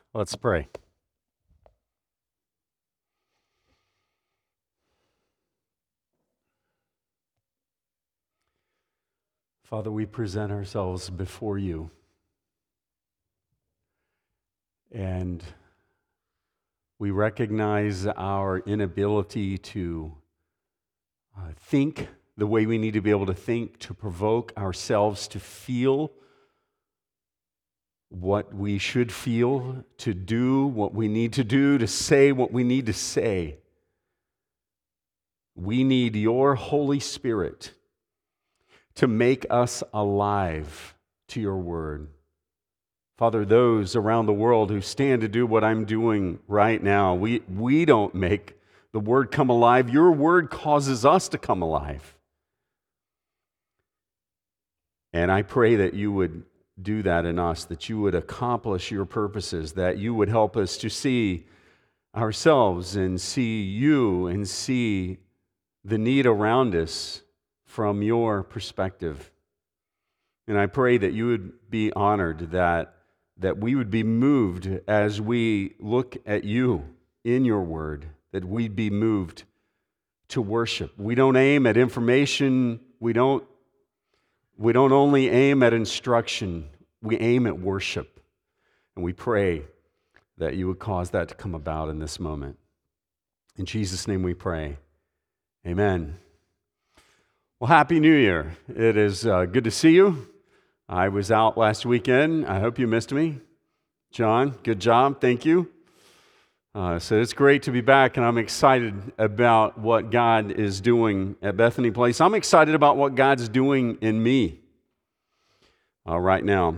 Let's pray. Father, we present ourselves before you, and we recognize our inability to think the way we need to be able to think, to provoke ourselves to feel what we should feel, to do what we need to do, to say what we need to say. We need your Holy Spirit to make us alive to your word. Father, those around the world who stand to do what I'm doing right now, we don't make the word come alive. Your word causes us to come alive. And I pray that you would do that in us, that you would accomplish your purposes, that you would help us to see ourselves and see you and see the need around us from your perspective. And I pray that you would be honored, that we would be moved as we look at you in your word, that we'd be moved to worship. We don't aim at information. We don't only aim at instruction. We aim at worship. And we pray that you would cause that to come about in this moment. In Jesus' name we pray. Amen. Well, Happy New Year. It is good to see you. I was out last weekend. I hope you missed me. John, good job. Thank you. So it's great to be back, and I'm excited about what God is doing at Bethany Place. I'm excited about what God's doing in me right now.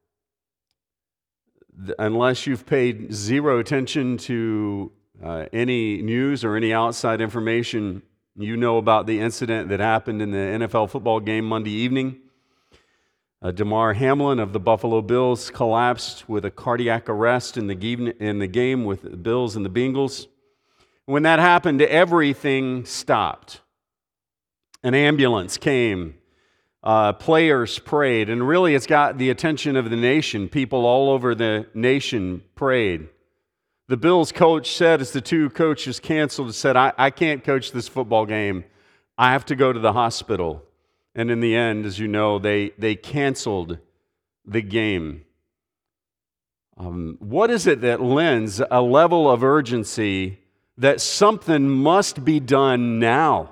Unless you've paid zero attention to any news or any outside information, you know about the incident that happened in the NFL football game Monday evening. Damar Hamlin of the Buffalo Bills collapsed with a cardiac arrest in the game with the Bills and the Bengals. When that happened, everything stopped. An ambulance came. Players prayed, and really it's got the attention of the nation. People all over the nation prayed. The Bills coach said, as the two coaches canceled, said, I can't coach this football game. I have to go to the hospital. And in the end, as you know, they canceled the game. What is it that lends a level of urgency that something must be done now?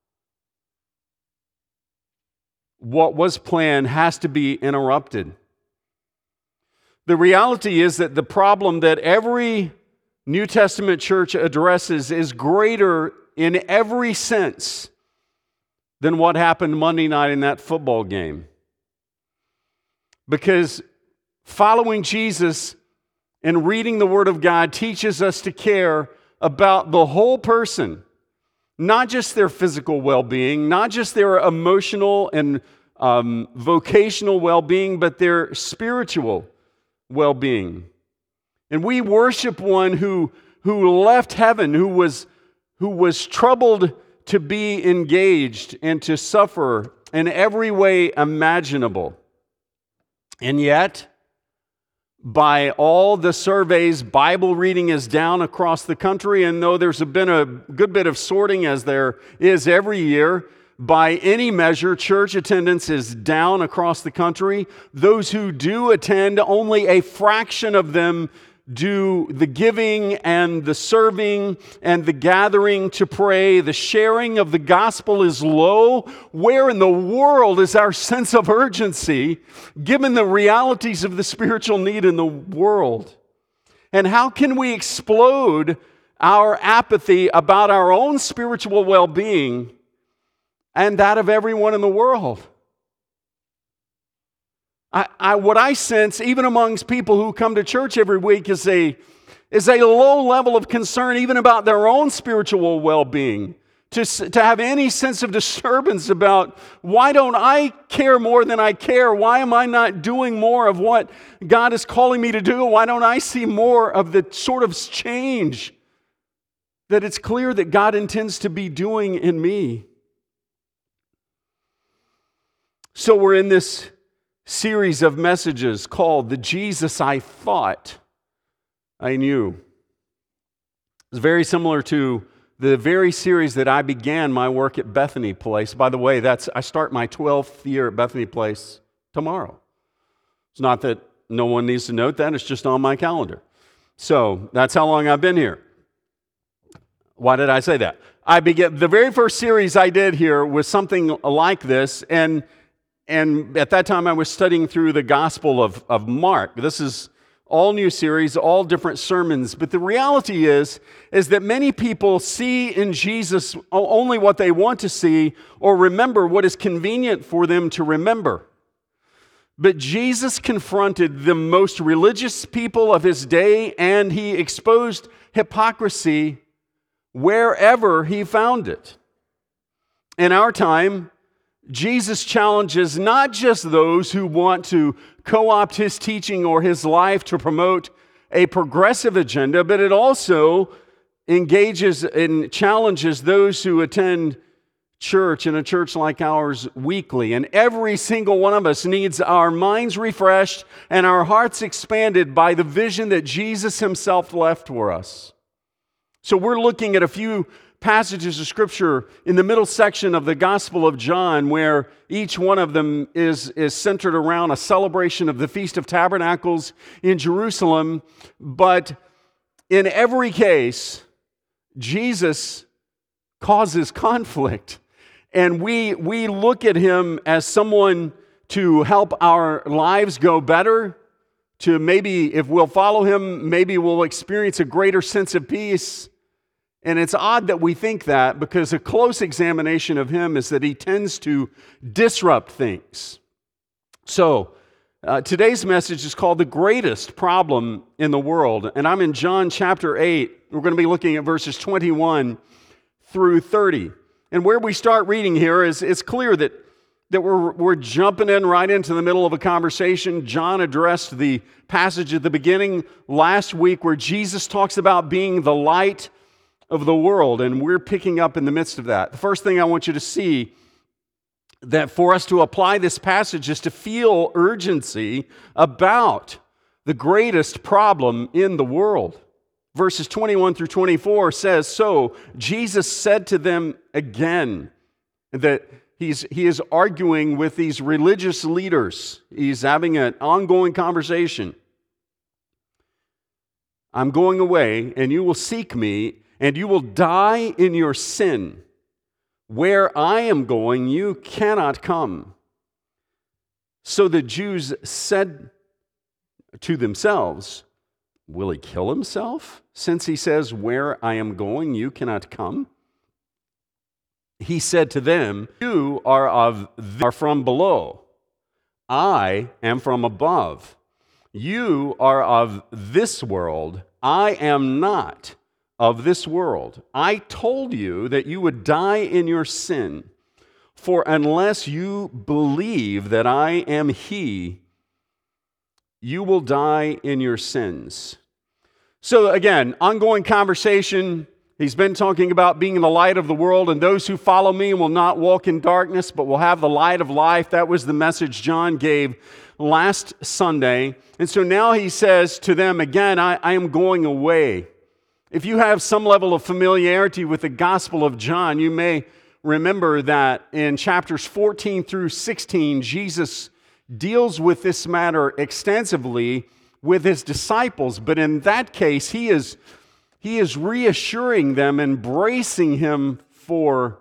What was planned has to be interrupted. The reality is that the problem that every New Testament church addresses is greater in every sense than what happened Monday night in that football game. Because following Jesus and reading the Word of God teaches us to care about the whole person, not just their physical well-being, not just their emotional and vocational well-being, but their spiritual well-being. And we worship one who left heaven, who was troubled to be engaged and to suffer in every way imaginable. And yet, by all the surveys, Bible reading is down across the country, and though there's been a good bit of sorting, as there is every year, by any measure, church attendance is down across the country. Those who do attend, only a fraction of them do the giving and the serving and the gathering to pray. The sharing of the gospel is low. Where in the world is our sense of urgency given the realities of the spiritual need in the world? And how can we explode our apathy about our own spiritual well-being and that of everyone in the world? What I sense, even amongst people who come to church every week, is a low level of concern even about their own spiritual well-being. To have any sense of disturbance about, why don't I care more than I care? Why am I not doing more of what God is calling me to do? Why don't I see more of the sort of change that it's clear that God intends to be doing in me? So we're in this series of messages called The Jesus I Thought. I knew. It's very similar to the very series that I began my work at Bethany Place. By the way, I start my 12th year at Bethany Place tomorrow. It's not that no one needs to note that, it's just on my calendar. So that's how long I've been here. Why did I say that? The very first series I did here was something like this, and at that time I was studying through the Gospel of Mark. This is all new series, all different sermons, but the reality is that many people see in Jesus only what they want to see or remember what is convenient for them to remember. But Jesus confronted the most religious people of his day, and he exposed hypocrisy wherever he found it. In our time, Jesus challenges not just those who want to co-opt his teaching or his life to promote a progressive agenda, but it also engages and challenges those who attend church in a church like ours weekly. And every single one of us needs our minds refreshed and our hearts expanded by the vision that Jesus himself left for us. So we're looking at a few passages of Scripture in the middle section of the Gospel of John, where each one of them is centered around a celebration of the Feast of Tabernacles in Jerusalem. But in every case, Jesus causes conflict. And we look at him as someone to help our lives go better, to maybe, if we'll follow him, maybe we'll experience a greater sense of peace. And it's odd that we think that, because a close examination of him is that he tends to disrupt things. So, today's message is called The Greatest Problem in the World. And I'm in John chapter 8. We're going to be looking at verses 21 through 30. And where we start reading here is it's clear that we're jumping in right into the middle of a conversation. John addressed the passage at the beginning last week where Jesus talks about being the light of the world, and we're picking up in the midst of that. The first thing I want you to see, that for us to apply this passage, is to feel urgency about the greatest problem in the world. Verses 21 through 24 says, "So Jesus said to them again," that he is arguing with these religious leaders. He's having an ongoing conversation. "I'm going away, and you will seek me, and you will die in your sin. Where I am going, you cannot come." So the Jews said to themselves, "Will he kill himself, since he says, 'Where I am going, you cannot come'?" He said to them, "You are from below. I am from above. You are of this world. I am not of this world. I told you that you would die in your sin. For unless you believe that I am He, you will die in your sins." So again, ongoing conversation. He's been talking about being the light of the world, and those who follow me will not walk in darkness, but will have the light of life. That was the message John gave last Sunday. And so now he says to them again, I am going away. If you have some level of familiarity with the Gospel of John, you may remember that in chapters 14 through 16, Jesus deals with this matter extensively with his disciples. But in that case, he is reassuring them and bracing them for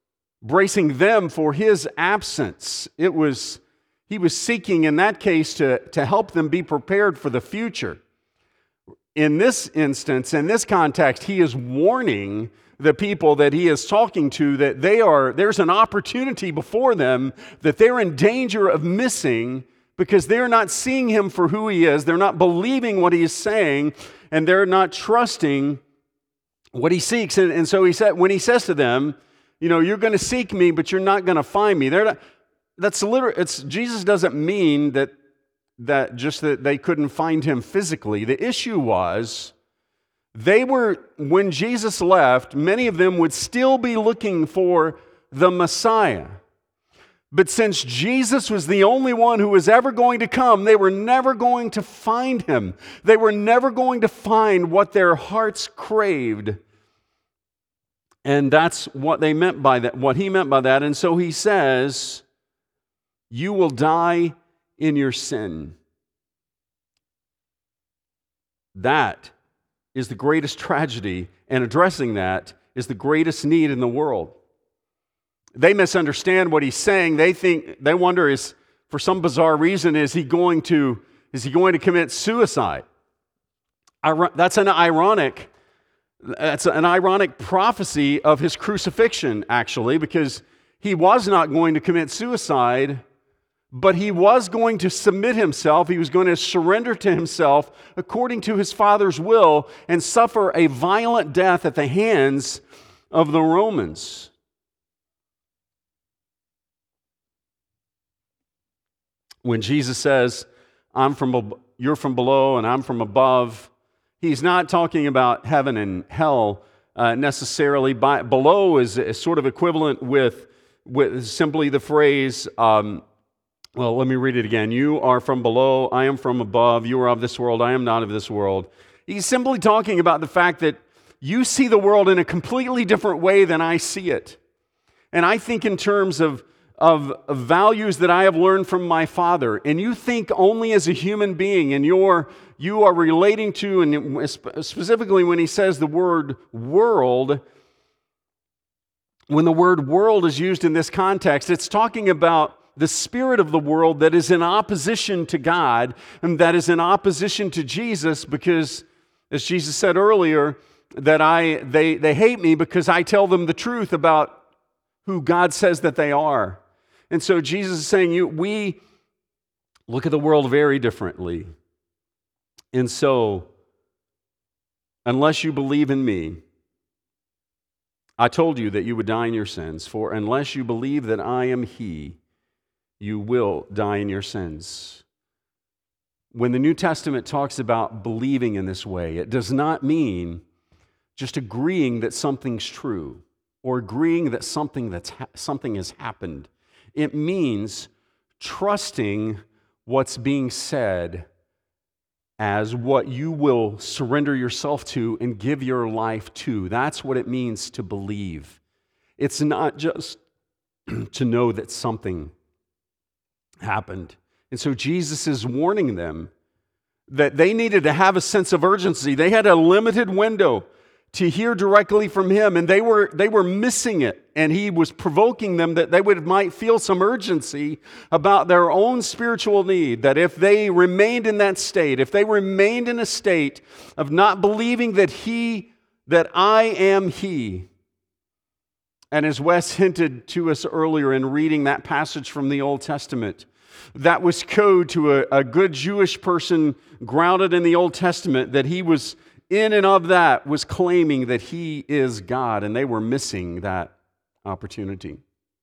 his absence. He was seeking in that case to help them be prepared for the future. In this instance, in this context, he is warning the people that he is talking to that there's an opportunity before them that they're in danger of missing, because they're not seeing him for who he is, they're not believing what he is saying, and they're not trusting what he seeks. And so when he says to them, you're going to seek me, but you're not going to find me. Jesus doesn't mean that they couldn't find him physically. The issue was, when Jesus left, many of them would still be looking for the Messiah. But since Jesus was the only one who was ever going to come, they were never going to find him. They were never going to find what their hearts craved. And that's what they meant by that, what he meant by that. And so he says, you will die in your sin. That is the greatest tragedy, and addressing that is the greatest need in the world. They misunderstand what he's saying. They wonder, is for some bizarre reason, is he going to commit suicide? That's an ironic prophecy of his crucifixion, actually, because he was not going to commit suicide, but he was going to submit himself. He was going to surrender to himself according to his Father's will and suffer a violent death at the hands of the Romans. When Jesus says, you're from below and I'm from above, he's not talking about heaven and hell necessarily. Below is sort of equivalent with simply the phrase, well, let me read it again. You are from below, I am from above. You are of this world, I am not of this world. He's simply talking about the fact that you see the world in a completely different way than I see it. And I think in terms of values that I have learned from my Father, and you think only as a human being, and you are relating to, and specifically when he says the word world, when the word world is used in this context, it's talking about the spirit of the world that is in opposition to God and that is in opposition to Jesus, because, as Jesus said earlier, that they hate me because I tell them the truth about who God says that they are. And so Jesus is saying, we look at the world very differently. And so, unless you believe in me, I told you that you would die in your sins, for unless you believe that I am He, you will die in your sins. When the New Testament talks about believing in this way, it does not mean just agreeing that something's true or agreeing that something has happened. It means trusting what's being said as what you will surrender yourself to and give your life to. That's what it means to believe. It's not just to know that something happened. And so Jesus is warning them that they needed to have a sense of urgency. They had a limited window to hear directly from him, and they were missing it. And he was provoking them that they might feel some urgency about their own spiritual need, that if they remained in that state, if they remained in a state of not believing that I am He. And as Wes hinted to us earlier in reading that passage from the Old Testament, that was code to a good Jewish person grounded in the Old Testament, that he was in and of that was claiming that He is God, and they were missing that opportunity.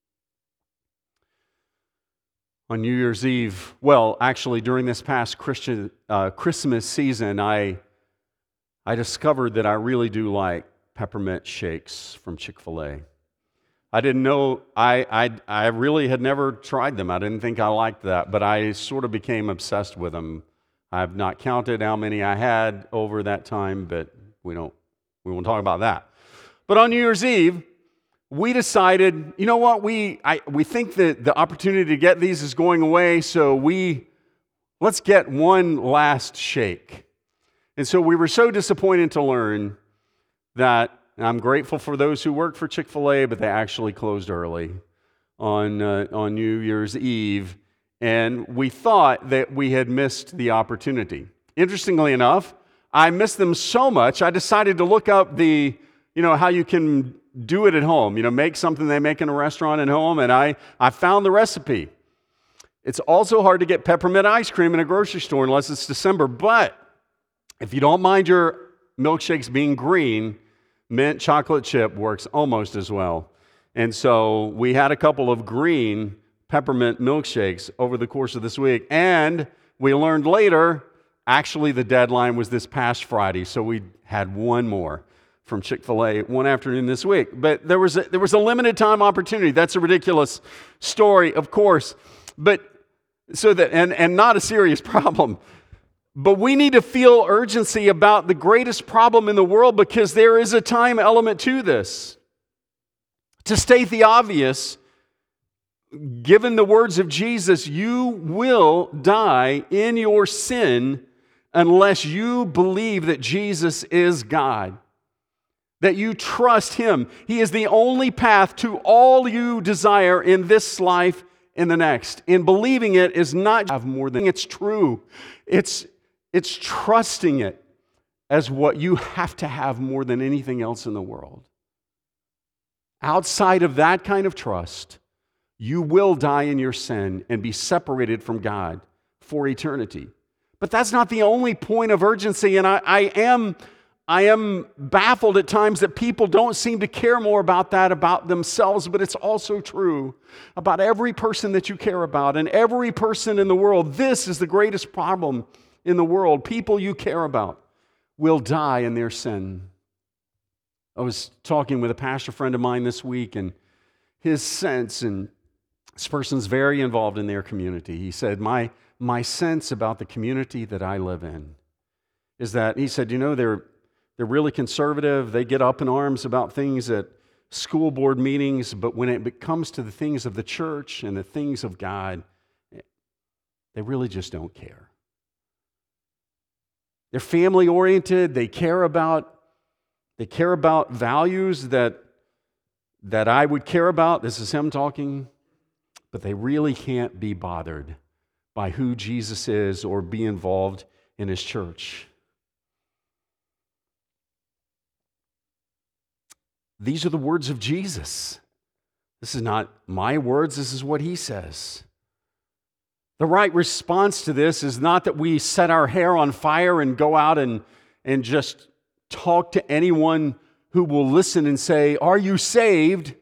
On New Year's Eve, well, actually during this past Christmas season, I discovered that I really do like peppermint shakes from Chick-fil-A. I didn't know, I really had never tried them. I didn't think I liked that, but I sort of became obsessed with them. I've not counted how many I had over that time, but we won't talk about that. But on New Year's Eve, we decided, you know what, we think that the opportunity to get these is going away, so let's get one last shake. And so we were so disappointed to learn that, and I'm grateful for those who work for Chick-fil-A, but they actually closed early on New Year's Eve. And we thought that we had missed the opportunity. Interestingly enough, I missed them so much, I decided to look up how you can do it at home. Make something they make in a restaurant at home, and I found the recipe. It's also hard to get peppermint ice cream in a grocery store unless it's December, but if you don't mind your milkshakes being green, mint chocolate chip works almost as well. And so we had a couple of green peppermint milkshakes over the course of this week. And we learned later, actually the deadline was this past Friday, so we had one more. from Chick-fil-A one afternoon this week. But there was a limited time opportunity. That's a ridiculous story, of course. But and not a serious problem. But we need to feel urgency about the greatest problem in the world because there is a time element to this. To state the obvious, given the words of Jesus, you will die in your sin unless you believe that Jesus is God, that you trust Him. He is the only path to all you desire in this life and the next. And believing it is not have more than it's true. It's trusting it as what you have to have more than anything else in the world. Outside of that kind of trust, you will die in your sin and be separated from God for eternity. But that's not the only point of urgency, and I am baffled at times that people don't seem to care more about that about themselves, but it's also true about every person that you care about and every person in the world. This is the greatest problem in the world. People you care about will die in their sin. I was talking with a pastor friend of mine this week, and his sense, and this person's very involved in their community. He said, my sense about the community that I live in is that, he said, they're really conservative. They get up in arms about things at school board meetings, but when it comes to the things of the church and the things of God, they really just don't care. They're family oriented. They care about values that I would care about. This is him talking. But they really can't be bothered by who Jesus is or be involved in His church. These are the words of Jesus. This is not my words. This is what He says. The right response to this is not that we set our hair on fire and go out and just talk to anyone who will listen and say, "Are you saved?"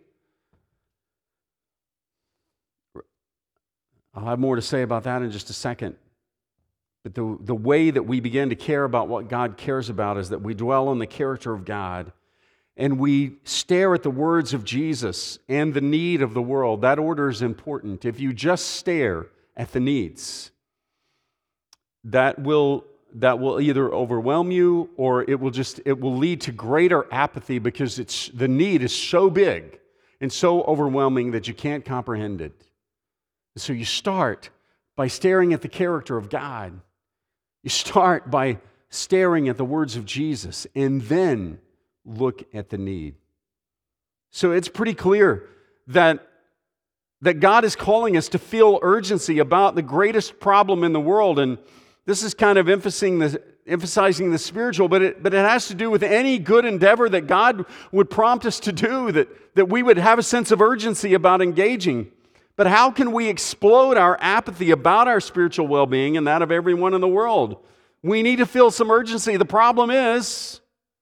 I'll have more to say about that in just a second. But the way that we begin to care about what God cares about is that we dwell on the character of God and we stare at the words of Jesus and the need of the world. That order is important. If you just stare at the needs, that will either overwhelm you or it will lead to greater apathy because the need is so big and so overwhelming that you can't comprehend it. So you start by staring at the character of God. You start by staring at the words of Jesus and then look at the need. So it's pretty clear that God is calling us to feel urgency about the greatest problem in the world. And this is kind of emphasizing the spiritual, but it has to do with any good endeavor that God would prompt us to do, that we would have a sense of urgency about engaging. But how can we explode our apathy about our spiritual well-being and that of everyone in the world? We need to feel some urgency. The problem is,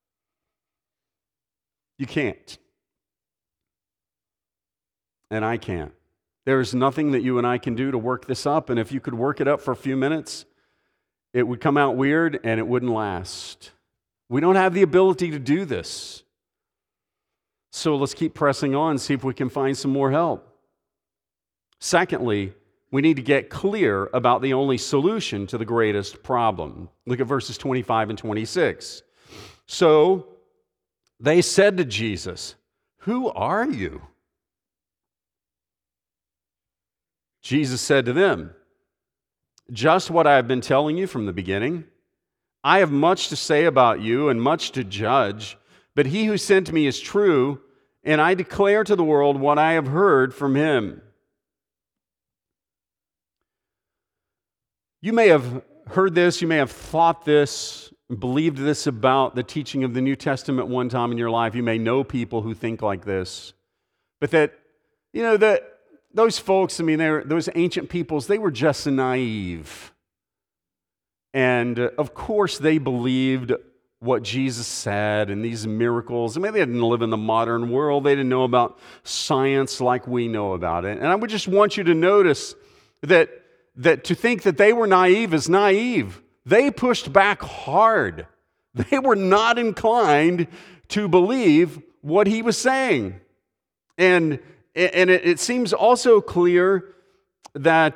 you can't. And I can't. There's nothing that you and I can do to work this up, and if you could work it up for a few minutes, it would come out weird and it wouldn't last. We don't have the ability to do this. So let's keep pressing on, see if we can find some more help. Secondly, we need to get clear about the only solution to the greatest problem. Look at verses 25 and 26. So they said to Jesus, "Who are you?" Jesus said to them, "Just what I have been telling you from the beginning. I have much to say about you and much to judge, but He who sent me is true, and I declare to the world what I have heard from Him." You may have heard this, you may have thought this, believed this about the teaching of the New Testament one time in your life. You may know people who think like this. But that those folks, those ancient peoples, they were just naive. And of course they believed what Jesus said and these miracles. They didn't live in the modern world. They didn't know about science like we know about it. And I would just want you to notice that to think that they were naive is naive. They pushed back hard. They were not inclined to believe what he was saying. And it seems also clear that,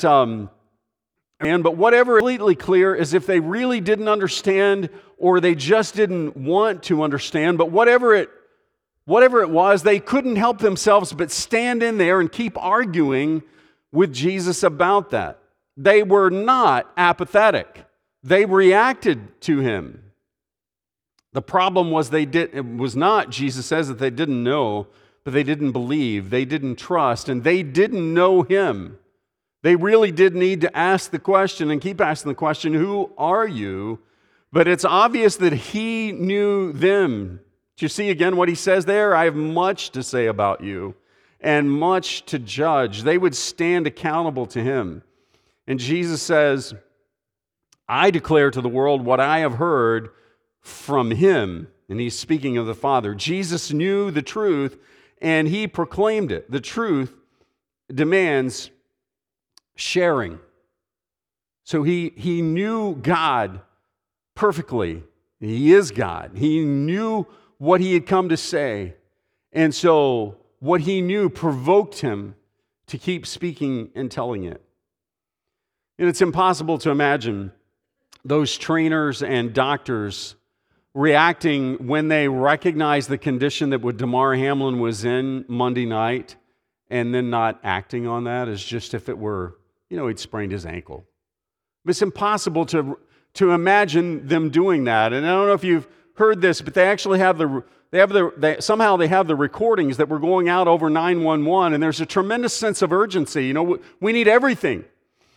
but whatever is completely clear is if they really didn't understand or they just didn't want to understand, but whatever it was, they couldn't help themselves but stand in there and keep arguing with Jesus about that. They were not apathetic. They reacted to him. The problem was it was not, Jesus says, that they didn't know, but they didn't believe, they didn't trust, and they didn't know him. They really did need to ask the question and keep asking the question, who are you? But it's obvious that he knew them. Do you see again what he says there? I have much to say about you and much to judge. They would stand accountable to him. And Jesus says, I declare to the world what I have heard from him. And he's speaking of the Father. Jesus knew the truth and he proclaimed it. The truth demands sharing. So he knew God perfectly. He is God. He knew what he had come to say. And so what he knew provoked him to keep speaking and telling it. And it's impossible to imagine those trainers and doctors reacting when they recognized the condition that Damar Hamlin was in Monday night and then not acting on that as just if it were, he'd sprained his ankle. It's impossible to imagine them doing that. And I don't know if you've heard this, but they actually have somehow they have the recordings that were going out over 911, and there's a tremendous sense of urgency. We need everything.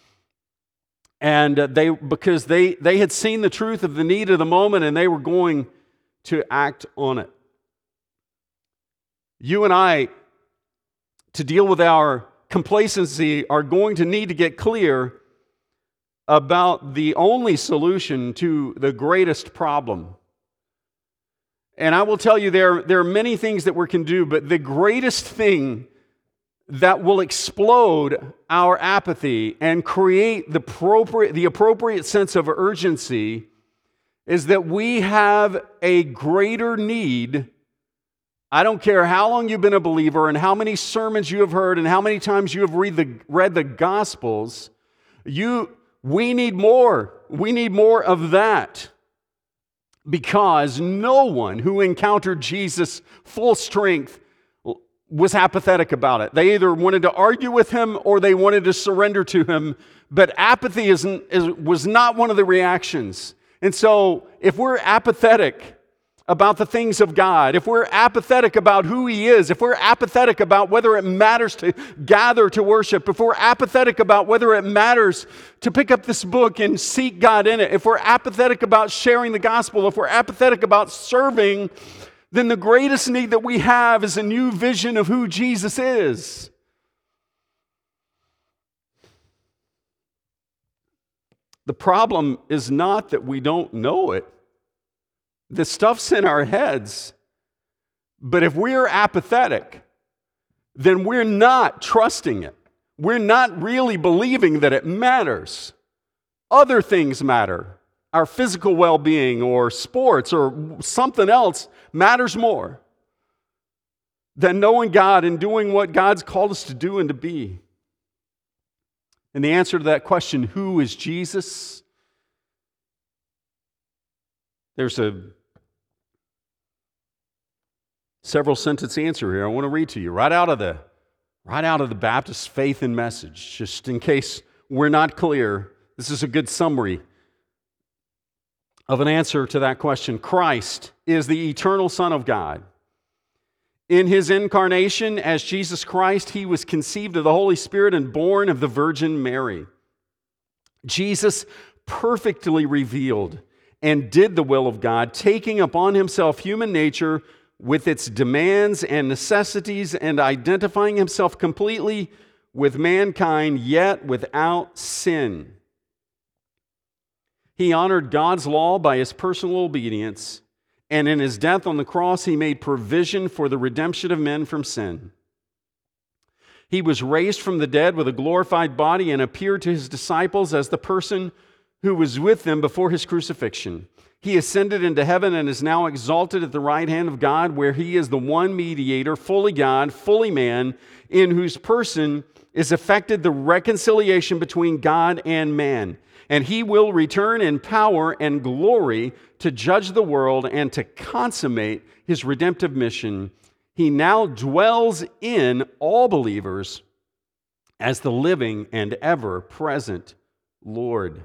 And because they had seen the truth of the need of the moment, and they were going to act on it. You and I, to deal with our complacency, are going to need to get clear about the only solution to the greatest problem. And I will tell you, there are many things that we can do, but the greatest thing that will explode our apathy and create the appropriate sense of urgency is that we have a greater need. I don't care how long you've been a believer and how many sermons you have heard and how many times you have read the Gospels. We need more. We need more of that. Because no one who encountered Jesus full strength was apathetic about it. They either wanted to argue with him or they wanted to surrender to him. But apathy was not one of the reactions. And so if we're apathetic about the things of God, if we're apathetic about who he is, if we're apathetic about whether it matters to gather to worship, if we're apathetic about whether it matters to pick up this book and seek God in it, if we're apathetic about sharing the gospel, if we're apathetic about serving, then the greatest need that we have is a new vision of who Jesus is. The problem is not that we don't know it. The stuff's in our heads. But if we're apathetic, then we're not trusting it. We're not really believing that it matters. Other things matter. Our physical well-being or sports or something else matters more than knowing God and doing what God's called us to do and to be. And the answer to that question, who is Jesus? There's a several sentence answer here I want to read to you right out of the Baptist Faith and Message, just in case we're not clear. This is a good summary of an answer to that question. Christ is the eternal Son of God. In his incarnation as Jesus Christ, he was conceived of the Holy Spirit and born of the Virgin Mary. Jesus perfectly revealed and did the will of God, taking upon himself human nature with its demands and necessities and identifying himself completely with mankind, yet without sin. He honored God's law by his personal obedience, and in his death on the cross, he made provision for the redemption of men from sin. He was raised from the dead with a glorified body and appeared to his disciples as the person who was with them before his crucifixion. He ascended into heaven and is now exalted at the right hand of God, where he is the one mediator, fully God, fully man, in whose person is effected the reconciliation between God and man. And he will return in power and glory to judge the world and to consummate his redemptive mission. He now dwells in all believers as the living and ever-present Lord.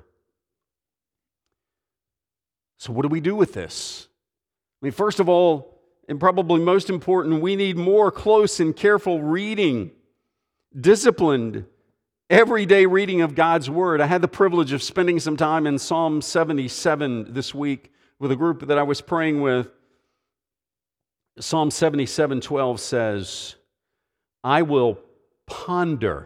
So what do we do with this? I mean, first of all, and probably most important, we need more close and careful reading, disciplined, everyday reading of God's Word. I had the privilege of spending some time in Psalm 77 this week with a group that I was praying with. Psalm 77:12 says, I will ponder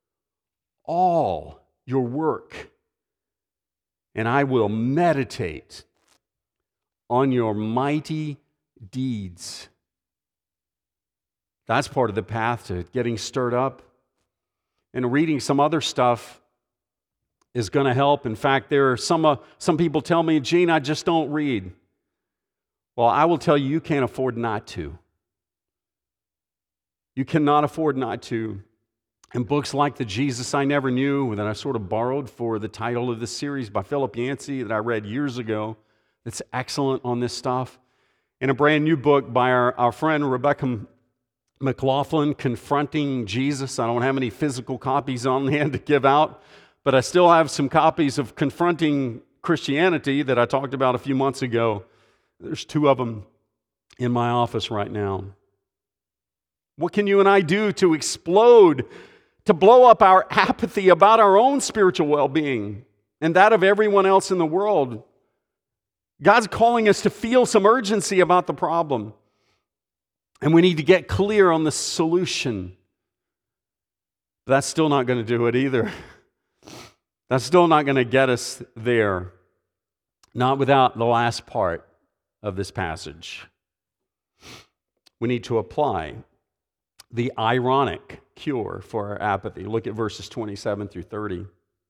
all your work, and I will meditate on your mighty deeds. That's part of the path to getting stirred up. And reading some other stuff is going to help. In fact, there are some people tell me, Gene, I just don't read. Well, I will tell you, you can't afford not to. You cannot afford not to. And books like The Jesus I Never Knew, that I sort of borrowed for the title of this series by Philip Yancey that I read years ago, that's excellent on this stuff. And a brand new book by our friend Rebecca McLaughlin, Confronting Jesus. I don't have any physical copies on hand to give out, but I still have some copies of Confronting Christianity that I talked about a few months ago. There's 2 of them in my office right now. What can you and I do to explode, to blow up our apathy about our own spiritual well-being and that of everyone else in the world? God's calling us to feel some urgency about the problem. And we need to get clear on the solution. But that's still not going to do it either. That's still not going to get us there. Not without the last part of this passage. We need to apply the ironic cure for our apathy. Look at verses 27 through 30.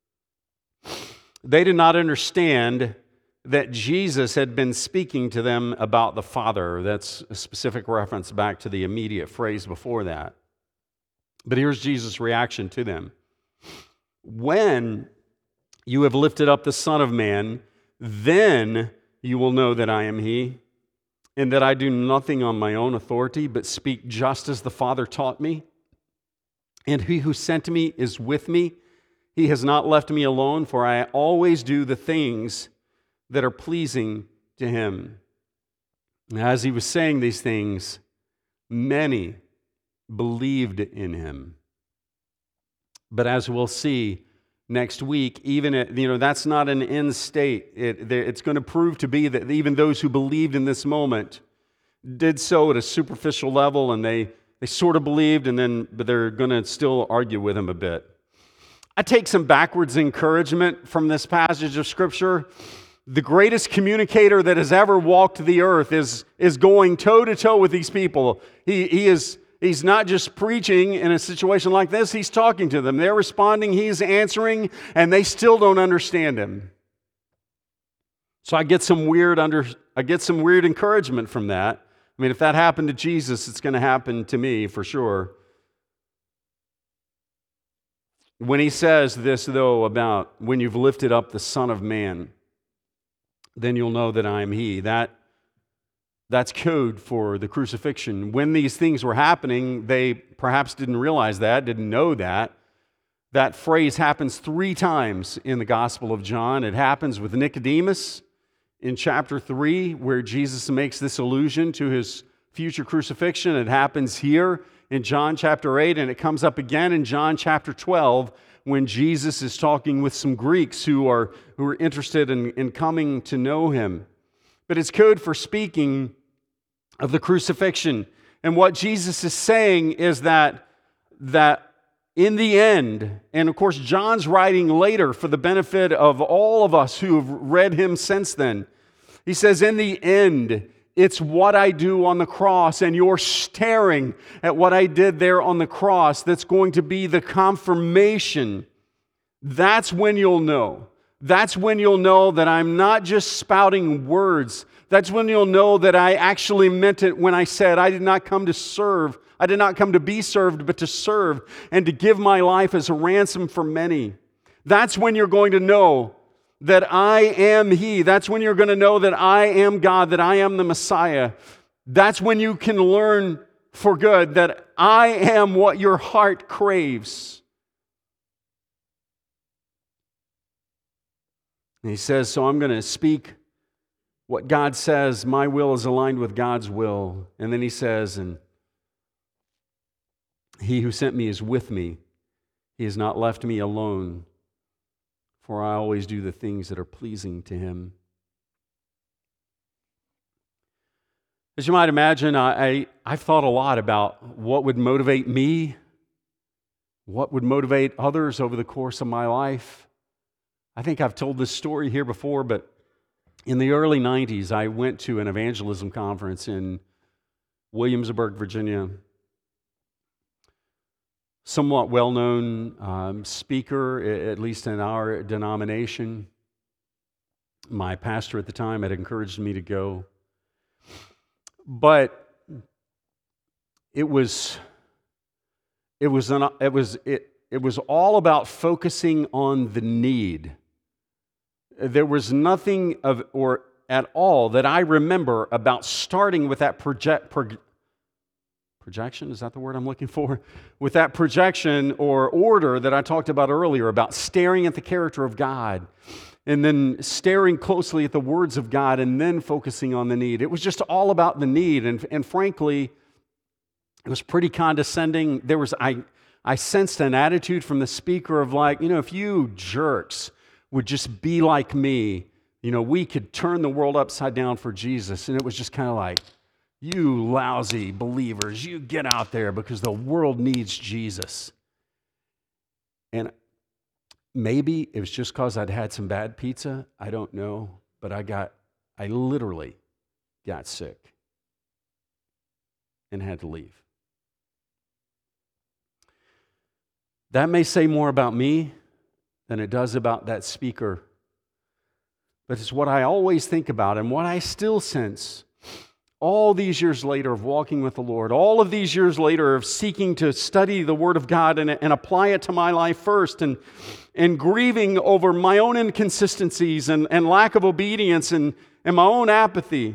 They did not understand that Jesus had been speaking to them about the Father. That's a specific reference back to the immediate phrase before that. But here's Jesus' reaction to them. When you have lifted up the Son of Man, then you will know that I am He, and that I do nothing on my own authority, but speak just as the Father taught me. And He who sent me is with me. He has not left me alone, for I always do the things that are pleasing to Him. As He was saying these things, many believed in Him. But as we'll see next week, even that's not an end state. It's going to prove to be that even those who believed in this moment did so at a superficial level, and they sort of believed, but they're going to still argue with Him a bit. I take some backwards encouragement from this passage of Scripture. The greatest communicator that has ever walked the earth is going toe-to-toe with these people. He's not just preaching in a situation like this, He's talking to them. They're responding, He's answering, and they still don't understand Him. So I get some weird encouragement from that. I mean, if that happened to Jesus, it's going to happen to me for sure. When He says this, though, about when you've lifted up the Son of Man, then you'll know that I am He. That's code for the crucifixion. When these things were happening, they perhaps didn't realize that, didn't know that. That phrase happens 3 times in the Gospel of John. It happens with Nicodemus in chapter 3, where Jesus makes this allusion to His future crucifixion. It happens here in John chapter 8, and it comes up again in John chapter 12, when Jesus is talking with some Greeks who are interested in coming to know Him. But it's code for speaking of the crucifixion. And what Jesus is saying is that in the end, and of course John's writing later for the benefit of all of us who have read him since then, he says, in the end, it's what I do on the cross, and you're staring at what I did there on the cross that's going to be the confirmation. That's when you'll know That's when you'll know that I'm not just spouting words. That's when you'll know that I actually meant it when I said, I did not come to serve. I did not come to be served, but to serve and to give my life as a ransom for many. That's when you're going to know that I am He. That's when you're going to know that I am God, that I am the Messiah. That's when you can learn for good that I am what your heart craves. And he says, so I'm going to speak what God says. My will is aligned with God's will. And then he says, and He who sent me is with me. He has not left me alone, for I always do the things that are pleasing to Him. As you might imagine, I've thought a lot about what would motivate me, what would motivate others over the course of my life. I think I've told this story here before, but in the early 90s, I went to an evangelism conference in Williamsburg, Virginia. Somewhat well-known speaker, at least in our denomination. My pastor at the time had encouraged me to go. But it was all about focusing on the need. There was nothing at all that I remember about starting with that projection, is that the word I'm looking for? With that projection or order that I talked about earlier, about staring at the character of God and then staring closely at the words of God and then focusing on the need. It was just all about the need, and frankly, it was pretty condescending. I sensed an attitude from the speaker of like, if you jerks would just be like me, we could turn the world upside down for Jesus. And it was just kind of like, you lousy believers, you get out there because the world needs Jesus. And maybe it was just because I'd had some bad pizza. I don't know. But I literally got sick and had to leave. That may say more about me than it does about that speaker. But it's what I always think about and what I still sense all these years later of walking with the Lord, all of these years later of seeking to study the Word of God and apply it to my life first, and grieving over my own inconsistencies and lack of obedience and my own apathy.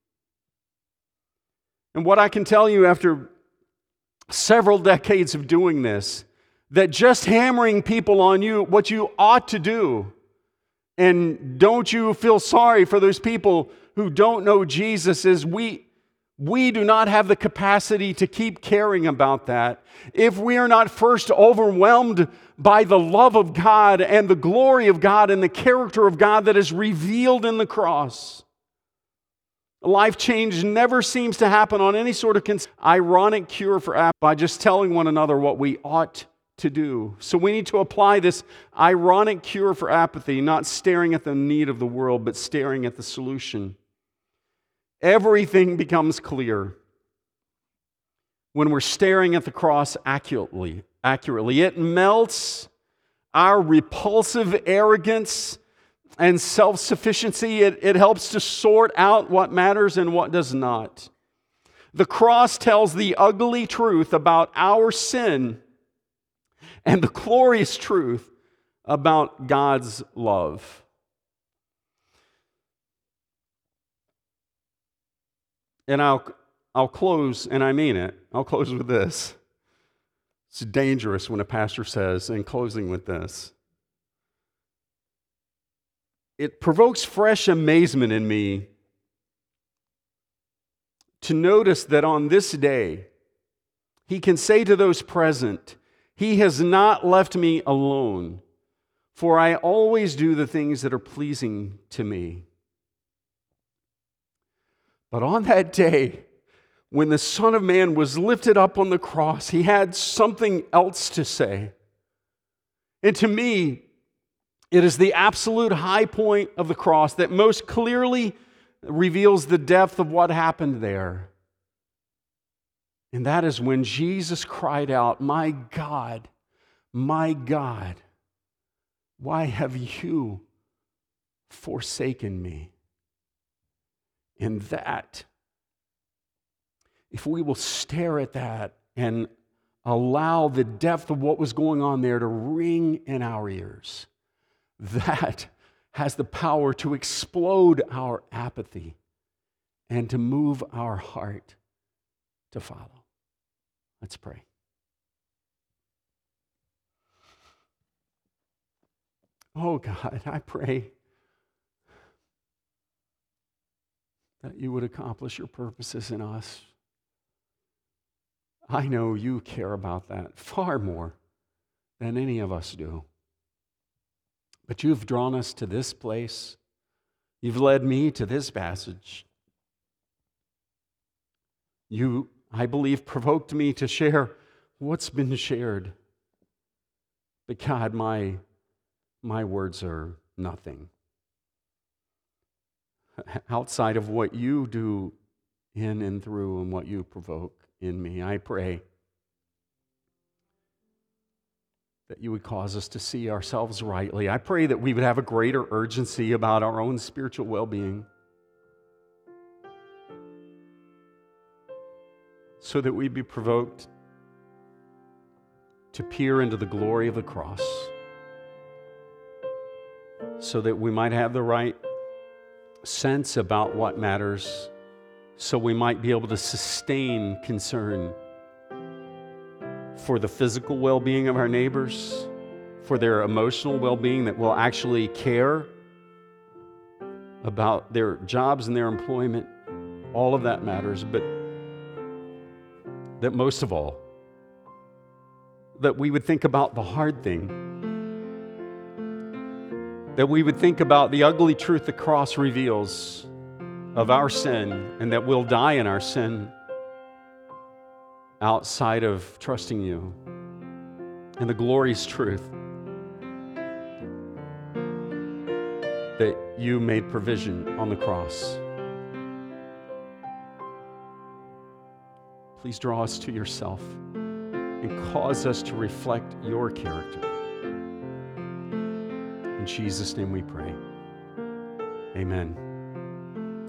And what I can tell you after several decades of doing this, that just hammering people on you, what you ought to do, and don't you feel sorry for those people who don't know Jesus, is we do not have the capacity to keep caring about that if we are not first overwhelmed by the love of God and the glory of God and the character of God that is revealed in the cross. Life change never seems to happen on any sort of ironic cure for apathy by just telling one another what we ought to do. So we need to apply this ironic cure for apathy, not staring at the need of the world, but staring at the solution. Everything becomes clear when we're staring at the cross accurately. It melts our repulsive arrogance and self-sufficiency. It helps to sort out what matters and what does not. The cross tells the ugly truth about our sin and the glorious truth about God's love. And I'll close, and I mean it, I'll close with this. It's dangerous when a pastor says, in closing with this, it provokes fresh amazement in me to notice that on this day, he can say to those present, He has not left me alone, for I always do the things that are pleasing to me. But on that day, when the Son of Man was lifted up on the cross, he had something else to say. And to me, it is the absolute high point of the cross that most clearly reveals the depth of what happened there. And that is when Jesus cried out, my God, why have you forsaken me. And that, if we will stare at that and allow the depth of what was going on there to ring in our ears, that has the power to explode our apathy and to move our heart to follow. Let's pray. Oh God, I pray that you would accomplish your purposes in us. I know you care about that far more than any of us do. But you've drawn us to this place. You've led me to this passage. You, I believe, provoked me to share what's been shared. But God, my words are nothing outside of what you do in and through and what you provoke in me. I pray that you would cause us to see ourselves rightly. I pray that we would have a greater urgency about our own spiritual well-being, so that we'd be provoked to peer into the glory of the cross, so that we might have the right sense about what matters, so we might be able to sustain concern for the physical well-being of our neighbors, for their emotional well-being, that we'll actually care about their jobs and their employment. All of that matters, but that most of all, that we would think about the hard thing, that we would think about the ugly truth the cross reveals of our sin, and that we'll die in our sin outside of trusting you, and the glorious truth that you made provision on the cross. Please draw us to yourself and cause us to reflect your character. In Jesus' name we pray. Amen.